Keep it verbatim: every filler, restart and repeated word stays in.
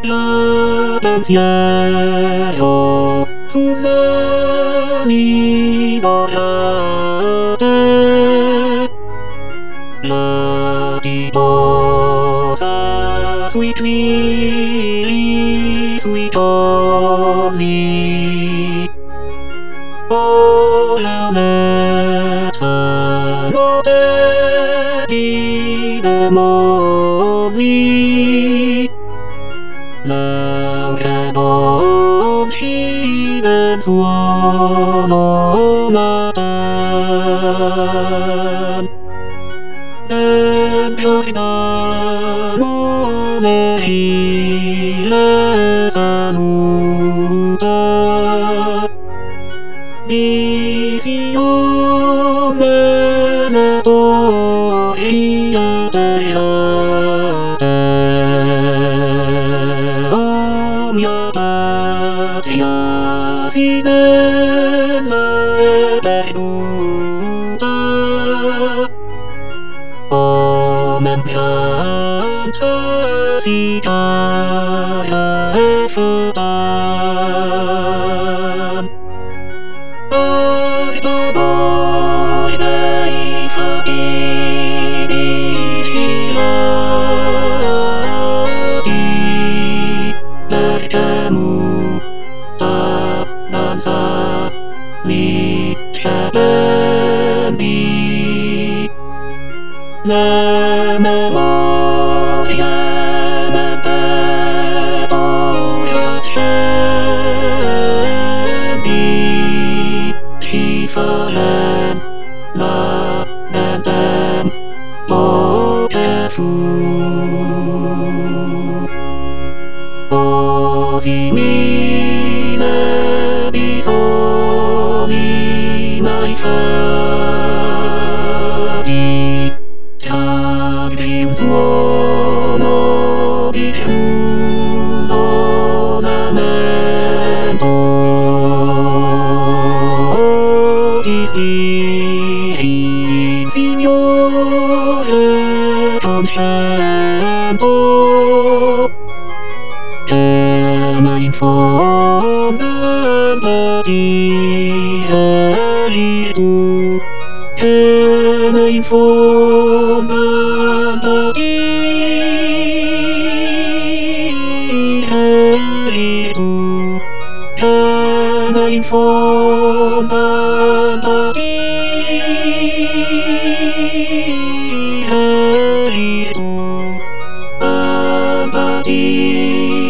L'ansiero sulla riva grande, la riposa sui tuili, sui colli. Oh, la mezzanotte di demoni, laura non scende il suono natan. Nel giornalo le file saluta, visione ne torria terrate. O mia patria, si nella è perduta, o membranza si cara e fatal. Noi dei fatichi filati, perché muta danza li scependi. Le memorie mente ora scendi, ci farem la mentem lo che fu. Così mille bisogni mai fatti, tranne un suono di fundamento. Ti stiri, Signore, contento, che mai fondamenta di eri tu, che mai fondamenta di eri tu, che mai fondamenta di eri tu, fondamenta di